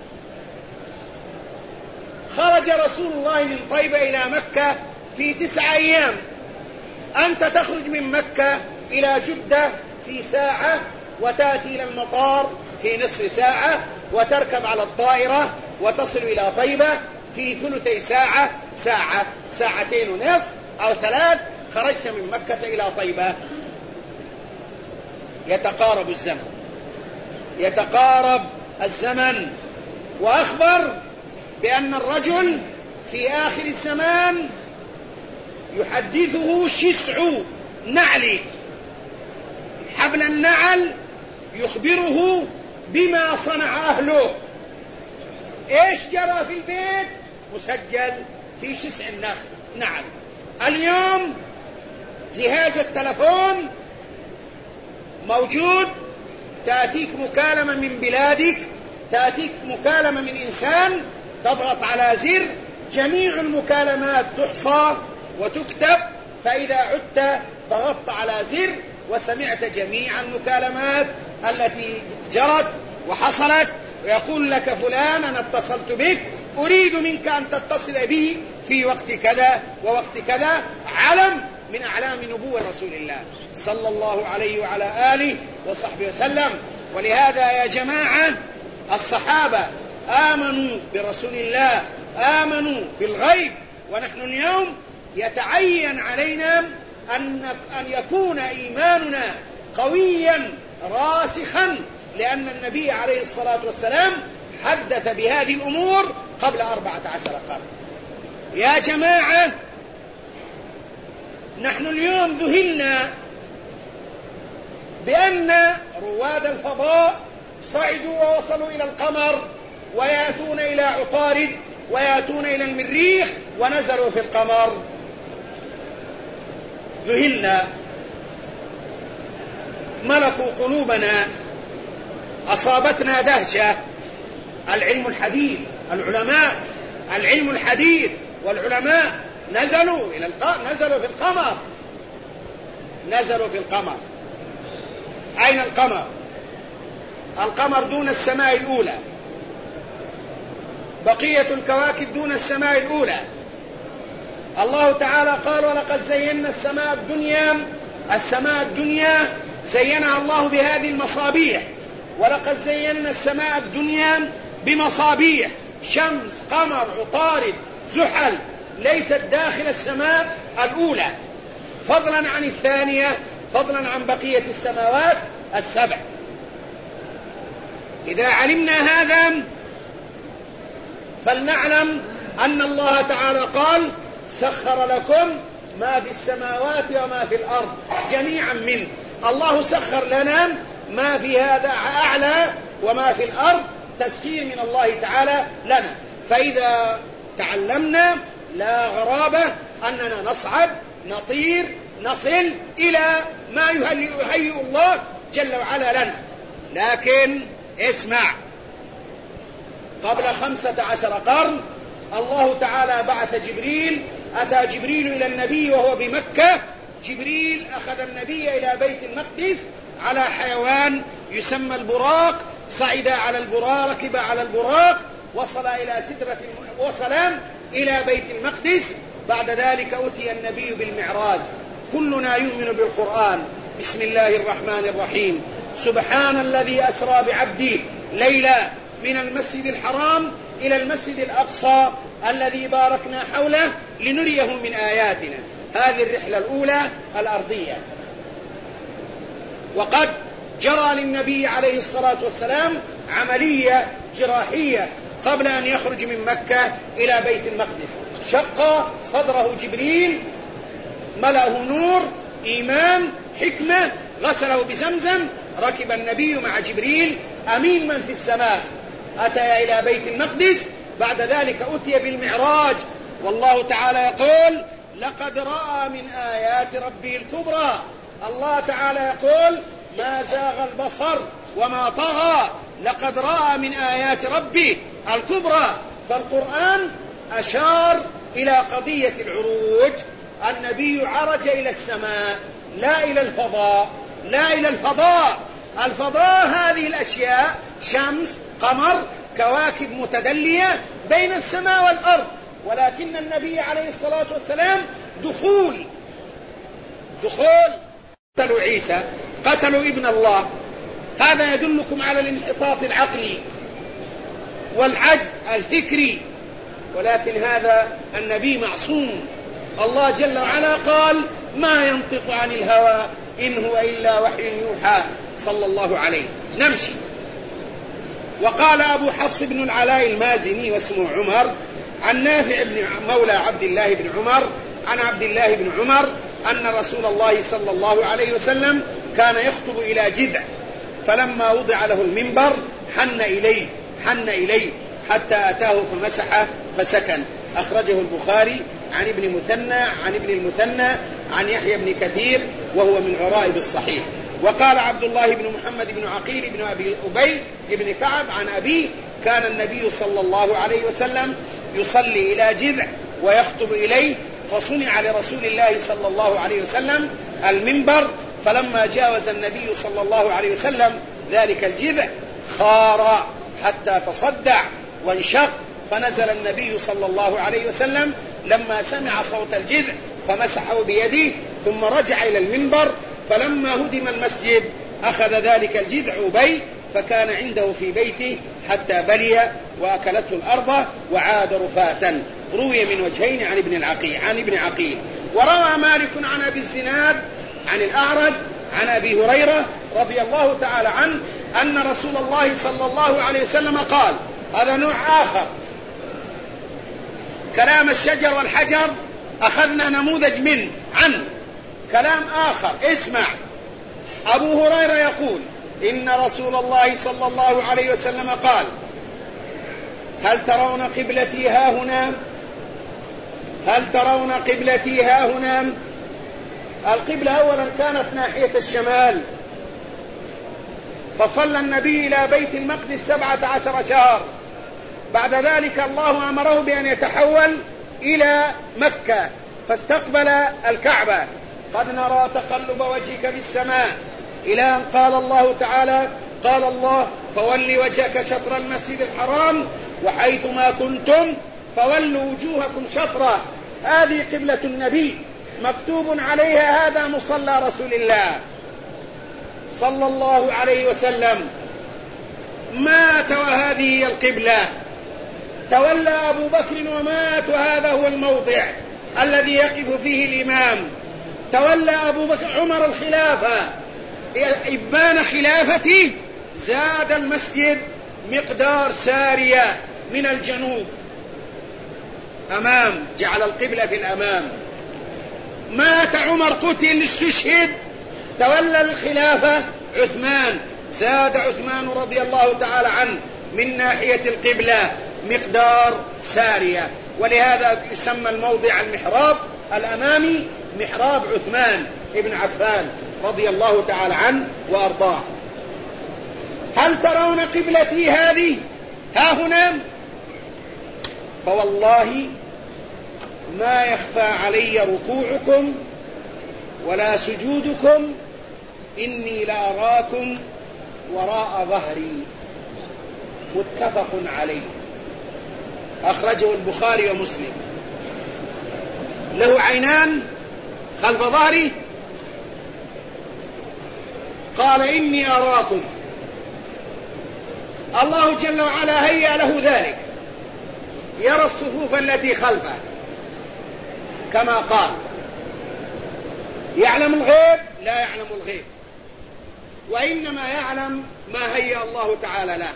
خرج رسول الله من طيبة إلى مكة في 9 أيام. أنت تخرج من مكة إلى جدة في ساعة، وتأتي إلى المطار في نصف ساعة، وتركب على الطائرة وتصل إلى طيبة في ثلثي ساعة، ساعتين ونصف أو 3، خرجت من مكة إلى طيبة. يتقارب الزمن. وأخبر بأن الرجل في آخر الزمان يحدثه شسع نعل، حبل النعل يخبره بما صنع أهله. إيش جرى في البيت مسجل في شسع النعل. اليوم جهاز التلفون موجود، تأتيك مكالمة من بلادك، تأتيك مكالمة من إنسان، تضغط على زر، جميع المكالمات تحصى وتكتب، فإذا عدت ضغطت على زر وسمعت جميع المكالمات التي جرت وحصلت، ويقول لك فلان أنا اتصلت بك، أريد منك أن تتصل بي في وقت كذا ووقت كذا. علم من أعلام نبوة رسول الله صلى الله عليه وعلى آله وصحبه وسلم. ولهذا يا جماعة الصحابة آمنوا برسول الله، آمنوا بالغيب، ونحن اليوم يتعين علينا أن يكون إيماننا قويا راسخا، لأن النبي عليه الصلاة والسلام حدث بهذه الأمور قبل 14 قرن. يا جماعة نحن اليوم ذهلنا بأن رواد الفضاء صعدوا ووصلوا إلى القمر، ويأتون إلى عطارد، ويأتون إلى المريخ، ونزلوا في القمر. ذهلنا، ملكوا قلوبنا، أصابتنا دهشة. العلم الحديث، العلم الحديث والعلماء نزلوا في القمر. أين القمر؟ القمر دون السماء الأولى، بقية الكواكب دون السماء الأولى. الله تعالى قال ولقد زينا السماء الدنيا زينها الله بهذه المصابيح، ولقد زينا السماء الدنيا بمصابيح، شمس، قمر، عطارد، زحل، ليست داخل السماء الأولى، فضلا عن الثانية، فضلا عن بقية السماوات السبع. إذا علمنا هذا فلنعلم أن الله تعالى قال سخر لكم ما في السماوات وما في الأرض جميعا منه. الله سخر لنا ما في هذا أعلى وما في الأرض، تسخير من الله تعالى لنا. فإذا تعلمنا لا غرابة أننا نصعد، نطير، نصل إلى ما يهيئ الله جل وعلا لنا. لكن اسمع، قبل 15 قرن الله تعالى بعث جبريل، أتى جبريل إلى النبي وهو بمكة. جبريل أخذ النبي إلى بيت المقدس على حيوان يسمى البراق، صعد على البراق، ركب على البراق، وصل إلى بيت المقدس. بعد ذلك أتي النبي بالمعراج. كلنا يؤمن بالقرآن. بسم الله الرحمن الرحيم. سبحان الذي أسرى بعبده ليلا من المسجد الحرام إلى المسجد الأقصى الذي باركنا حوله لنريه من آياتنا. هذه الرحلة الأولى الأرضية. وقد جرى للنبي عليه الصلاة والسلام عملية جراحية قبل أن يخرج من مكة إلى بيت المقدس. شق صدره جبريل، ملأه نور، إيمان، حكمة، غسله بزمزم، ركب النبي مع جبريل أمين من في السماء، أتى إلى بيت المقدس، بعد ذلك أتي بالمعراج، والله تعالى يقول لقد رأى من آيات ربه الكبرى. الله تعالى يقول ما زاغ البصر وما طغى، لقد رأى من آيات ربه الكبرى. فالقرآن أشار إلى قضية العروج. النبي عرج إلى السماء لا إلى الفضاء، لا إلى الفضاء. الفضاء هذه الأشياء شمس، قمر، كواكب متدلية بين السماء والأرض، ولكن النبي عليه الصلاة والسلام دخول قتلوا عيسى، قتلوا ابن الله. هذا يدلكم على الانحطاط العقلي والعجز الفكري، ولكن هذا النبي معصوم. الله جل وعلا قال ما ينطق عن الهوى إن هو إلا وحي يوحى صلى الله عليه. نمشي. وقال أبو حفص بن العلاء المازني واسمه عمر عن نافع بن مولى عبد الله بن عمر عن عبد الله بن عمر أن رسول الله صلى الله عليه وسلم كان يخطب إلى جذع، فلما وضع له المنبر حن إليه حتى أتاه فمسحه فسكن. أخرجه البخاري عن ابن المثنى عن يحيى بن كثير، وهو من غرائب الصحيح. وقال عبد الله بن محمد بن عقيل بن أبي بن كعب عن أبيه كان النبي صلى الله عليه وسلم يصلي إلى جذع ويخطب إليه، فصنع لرسول الله صلى الله عليه وسلم المنبر، فلما جاوز النبي صلى الله عليه وسلم ذلك الجذع خار حتى تصدع وانشق، فنزل النبي صلى الله عليه وسلم لما سمع صوت الجذع فمسحه بيده، ثم رجع إلى المنبر. فلما هدم المسجد أخذ ذلك الجذع أبي فكان عنده في بيته حتى بلي وأكلته الأرض وعاد رفاتا. روي من وجهين عن ابن عقيل. وروى مالك عن أبي الزناد عن الأعرج عن أبي هريرة رضي الله تعالى عنه أن رسول الله صلى الله عليه وسلم قال، هذا نوع آخر، كلام الشجر والحجر أخذنا نموذج عنه كلام آخر. اسمع، أبو هريرة يقول إن رسول الله صلى الله عليه وسلم قال هل ترون قبلتي ها هنا؟ القبلة أولا كانت ناحية الشمال، فصلى النبي إلى بيت المقدس 17 شهر. بعد ذلك الله أمره بأن يتحول إلى مكة فاستقبل الكعبة. قد نرى تقلب وجهك في السماء، إلى أن قال الله تعالى قال الله فول وجهك شطر المسجد الحرام وحيث ما كنتم فولوا وجوهكم شطره. هذه قبلة النبي مكتوب عليها هذا مصلى رسول الله صلى الله عليه وسلم. مات وهذه القبلة، تولى أبو بكر ومات وهذا هو الموضع الذي يقف فيه الإمام. تولى أبو بكر عمر الخلافة، إبان خلافته زاد المسجد مقدار سارية من الجنوب أمام، جعل القبلة في الأمام. مات عمر قتل استشهد، تولى الخلافة عثمان، زاد عثمان رضي الله تعالى عنه من ناحية القبلة مقدار سارية، ولهذا يسمى الموضع المحراب الأمامي محراب عثمان ابن عفان رضي الله تعالى عنه وأرضاه. هل ترون قبلتي هذه ها هنا؟ فوالله ما يخفى علي ركوعكم ولا سجودكم، إني لأراكم وراء ظهري. متفق عليه، أخرجه البخاري ومسلم. له عينان خلف ظهري، قال إني أراكم. الله جل وعلا هيأ له ذلك، يرى الصفوف التي خلفه كما قال. يعلم الغيب؟ لا يعلم الغيب، وإنما يعلم ما هيأ الله تعالى له.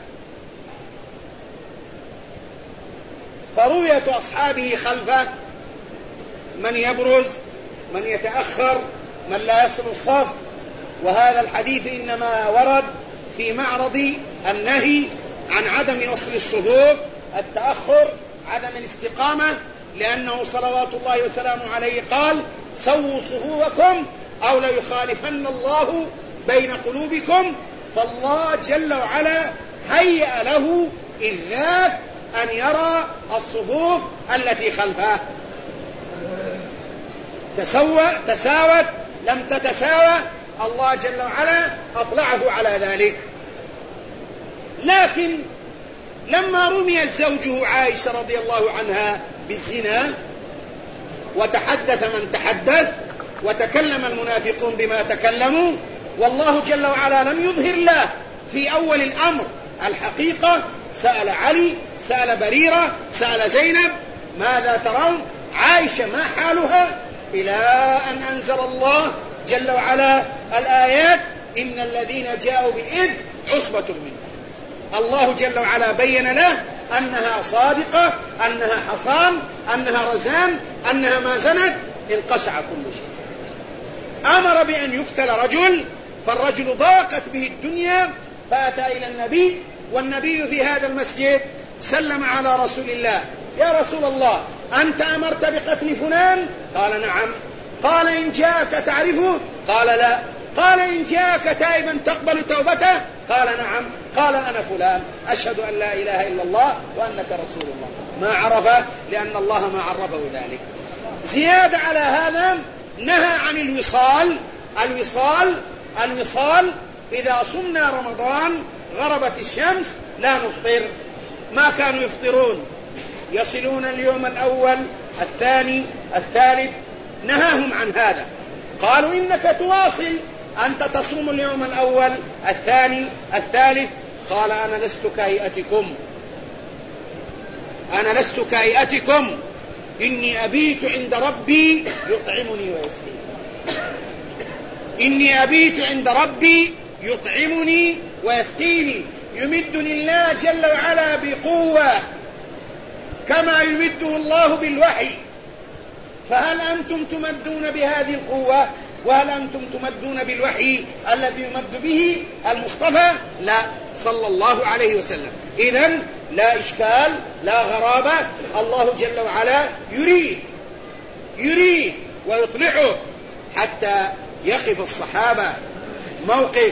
فرؤية أصحابه خلفه، من يبرز، من يتأخر، من لا يصل الصف، وهذا الحديث إنما ورد في معرض النهي عن عدم وصل الصفوف، التأخر، عدم الاستقامة، لأنه صلوات الله وسلامه عليه قال: سووا صفوفكم أو ليخالفن الله بين قلوبكم. فالله جل وعلا هيأ له إذ ذاك أن يرى الصفوف التي خلفه، تساوت لم تتساوى، الله جل وعلا أطلعه على ذلك. لكن لما رميت زوجه عائشة رضي الله عنها بالزنا وتحدث من تحدث وتكلم المنافقون بما تكلموا، والله جل وعلا لم يظهر له في أول الأمر الحقيقة، سأل علي، سأل بريرة، سأل زينب: ماذا ترون؟ عائشة ما حالها؟ إلى أن أنزل الله جل وعلا الآيات: إن الذين جاءوا بالإثم عصبة منهم. الله جل وعلا بين له أنها صادقة، أنها حصان، أنها رزان، أنها ما زنت، انقشع كل شيء. أمر بأن يقتل رجل، فالرجل ضاقت به الدنيا، فأتى إلى النبي، والنبي في هذا المسجد سلم على رسول الله: يا رسول الله، أنت أمرت بقتل فلان؟ قال: نعم. قال: إن جاءك تعرفه؟ قال: لا. قال: إن جاءك تائبا تقبل توبته؟ قال: نعم. قال: أنا فلان، أشهد أن لا إله إلا الله وأنك رسول الله. ما عرفه لأن الله ما عرفه ذلك. زيادة على هذا نهى عن الوصال إذا صمنا رمضان غربت الشمس لا نفطر. ما كانوا يفطرون، يصلون اليوم الأول، الثاني، الثالث، نهاهم عن هذا. قالوا: إنك تواصل، أنت تصوم اليوم الأول، الثاني، الثالث. قال: أنا لست كهيئتكم، إني أبيت عند ربي يطعمني ويسقيني. يمدني الله جل وعلا بقوة كما يمده الله بالوحي. فهل أنتم تمدون بهذه القوة؟ وهل أنتم تمدون بالوحي الذي يمد به المصطفى؟ لا، صلى الله عليه وسلم. إذن لا إشكال، لا غرابة، الله جل وعلا يريه ويطلعه حتى يقف الصحابة موقف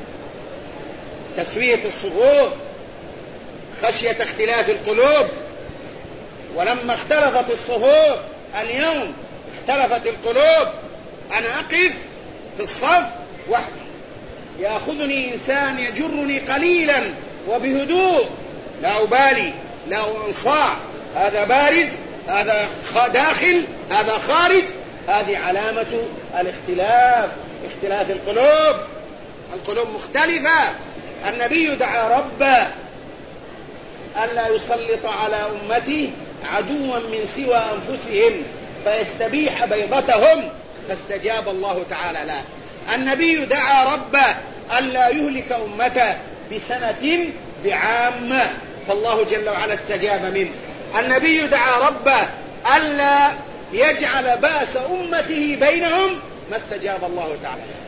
تسوية الصفوف خشية اختلاف القلوب. ولما اختلفت الصفوف اليوم، اختلفت القلوب، أنا أقف في الصف وحدي، يأخذني إنسان يجرني قليلا وبهدوء، لا أبالي، لا أنصاع، هذا بارز، هذا داخل، هذا خارج. هذه علامة الاختلاف، اختلاف القلوب مختلفة. النبي دعا ربه ألا يسلط على أمته عدوا من سوى أنفسهم فيستبيح بيضتهم، فاستجاب الله تعالى له. النبي دعا ربه ألا يهلك أمته بسنة بعامة، فالله جل وعلا استجاب منه. النبي دعا ربه ألا يجعل بأس أمته بينهم، ما استجاب الله تعالى له.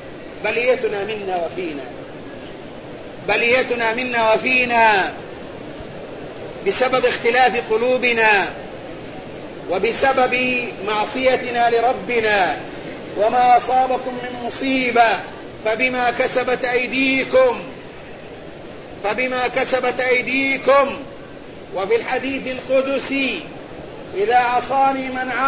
بليتنا منا وفينا بسبب اختلاف قلوبنا وبسبب معصيتنا لربنا. وما أصابكم من مصيبة فبما كسبت أيديكم. وفي الحديث القدسي: إذا عصاني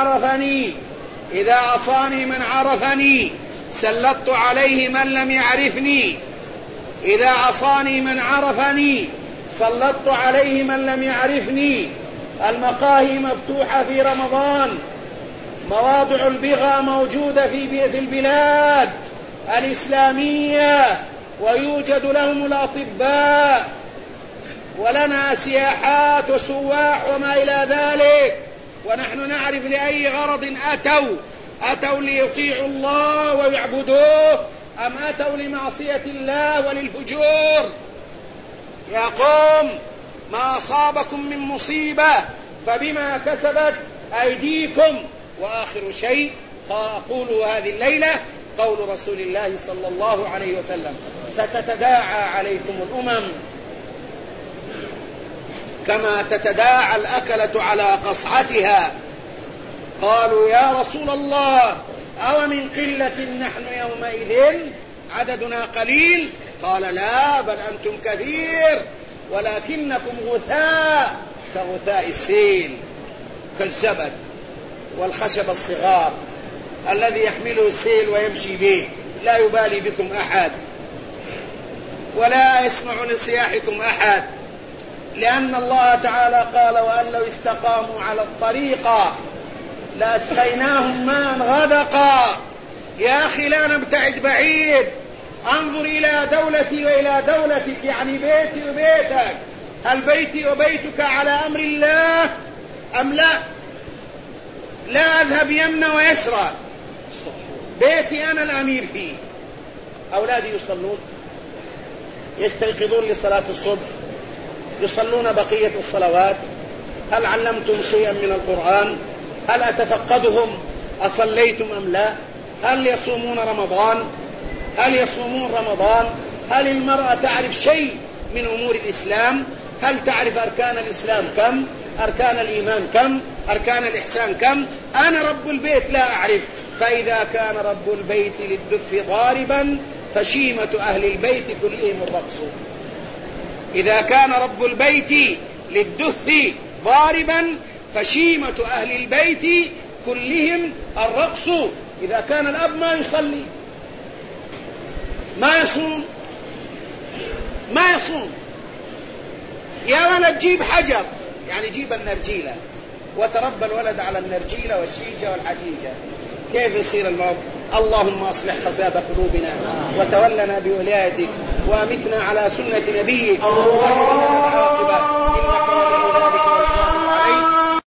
من عرفني سلطت عليه من لم يعرفني. إذا عصاني من عرفني سلطت عليه من لم يعرفني. المقاهي مفتوحة في رمضان، مواضع البغى موجودة في البلاد الإسلامية، ويوجد لهم الأطباء، ولنا سياحات وسواح وما إلى ذلك، ونحن نعرف لأي غرض أتوا ليطيعوا الله ويعبدوه، أم أتوا لمعصية الله وللفجور. يا قوم، ما أصابكم من مصيبة فبما كسبت أيديكم. وآخر شيء أقوله هذه الليلة: قول رسول الله صلى الله عليه وسلم: ستتداعى عليكم الأمم كما تتداعى الأكلة على قصعتها. قالوا: يا رسول الله، أو من قلة نحن يومئذ عددنا قليل؟ قال: لا، بل أنتم كثير، ولكنكم غثاء كغثاء السيل، كالزبد والخشب الصغار الذي يحمله السيل ويمشي به، لا يبالي بكم أحد ولا يسمع لصياحكم أحد، لأن الله تعالى قال: وأن لو استقاموا على الطريقة لأسقيناهم ماء غدقا. يا أخي لا نبتعد بعيد، انظر إلى دولتي وإلى دولتك، يعني بيتي وبيتك. هل بيتي وبيتك على أمر الله أم لا؟ لا أذهب يمنى ويسرى، بيتي أنا الأمير فيه. أولادي يصلون، يستيقظون لصلاة الصبح، يصلون بقية الصلوات. هل علمتم شيئا من القرآن؟ هل أتفقدهم أصليتم أم لا؟ هل يصومون رمضان؟ هل المرأة تعرف شيء من أمور الإسلام؟ هل تعرف أركان الإسلام كم؟ أركان الإيمان كم؟ أركان الإحسان كم؟ أنا رب البيت لا أعرف. فإذا كان رب البيت للدف ضاربا فشيمة أهل البيت كلهم الرقص. إذا كان رب البيت للدف ضاربا فشيمة أهل البيت كلهم الرقص. إذا كان الأب ما يصلي، ما يصوم، يا ولد جيب حجر، يعني جيب النرجيلة وتربى الولد على النرجيلة والشيشة والحشيشة، كيف يصير الموت؟ اللهم أصلح فساد قلوبنا وتولنا بولايتك وأمتنا على سنة نبيك وأحسن العاقبة.